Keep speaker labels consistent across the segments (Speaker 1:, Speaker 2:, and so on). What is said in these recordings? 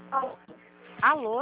Speaker 1: Alô?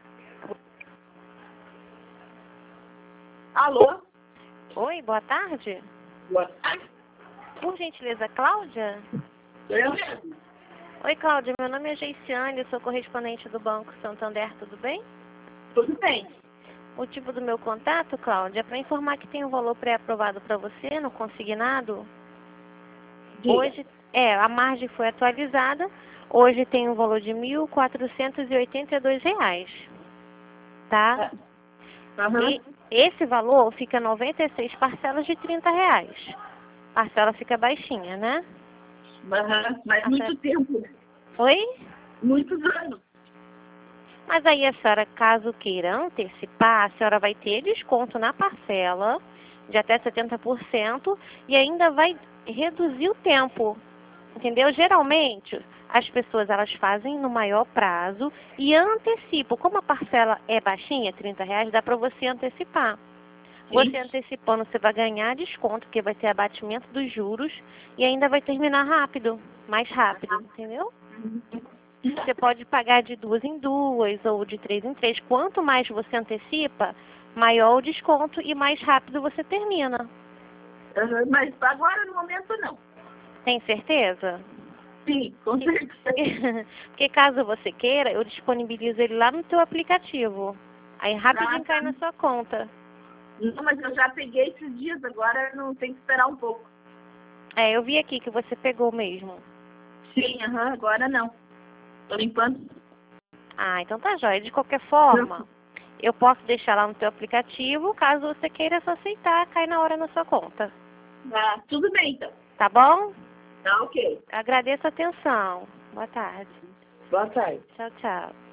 Speaker 2: Alô?
Speaker 1: Oi, boa tarde.
Speaker 2: Boa tarde.
Speaker 1: Por gentileza, Cláudia?
Speaker 2: Eu mesmo.
Speaker 1: Oi, Cláudia, meu nome é Geiciane, sou correspondente do Banco Santander, tudo bem?
Speaker 2: Tudo bem.
Speaker 1: O motivo do meu contato, Cláudia, é para informar que tem um valor pré-aprovado para você no consignado.
Speaker 2: Diga.
Speaker 1: Hoje, a margem foi atualizada, hoje tem um valor de R$ 1.482, tá?
Speaker 2: Aham.
Speaker 1: E esse valor fica 96 parcelas de R$ 30. Parcela fica baixinha, né?
Speaker 2: Aham. Mas muito tempo.
Speaker 1: Oi?
Speaker 2: Muitos anos.
Speaker 1: Mas aí a senhora, caso queira antecipar, a senhora vai ter desconto na parcela de até 70% e ainda vai reduzir o tempo, entendeu? Geralmente, as pessoas elas fazem no maior prazo e antecipam. Como a parcela é baixinha, R$ 30, dá para você antecipar.
Speaker 2: Sim.
Speaker 1: Você antecipando, você vai ganhar desconto, porque vai ter abatimento dos juros e ainda vai terminar rápido, mais rápido, entendeu? Você pode pagar de 2 em 2 ou de 3 em 3. Quanto mais você antecipa, maior o desconto e mais rápido você termina.
Speaker 2: Aham. Mas agora, no momento, não.
Speaker 1: Tem certeza?
Speaker 2: Sim, com certeza.
Speaker 1: Porque caso você queira, eu disponibilizo ele lá no teu aplicativo. Aí rapidinho cai na sua conta.
Speaker 2: Não, mas eu já peguei esses dias, agora não tem que esperar um pouco.
Speaker 1: Eu vi aqui que você pegou mesmo.
Speaker 2: Sim, aham, agora não. Por enquanto.
Speaker 1: Então tá jóia. De qualquer forma, eu posso deixar lá no teu aplicativo, caso você queira só aceitar, cai na hora na sua conta.
Speaker 2: Tudo bem, então.
Speaker 1: Tá bom?
Speaker 2: Tá ok.
Speaker 1: Agradeço a atenção. Boa tarde.
Speaker 2: Boa tarde.
Speaker 1: Tchau, tchau.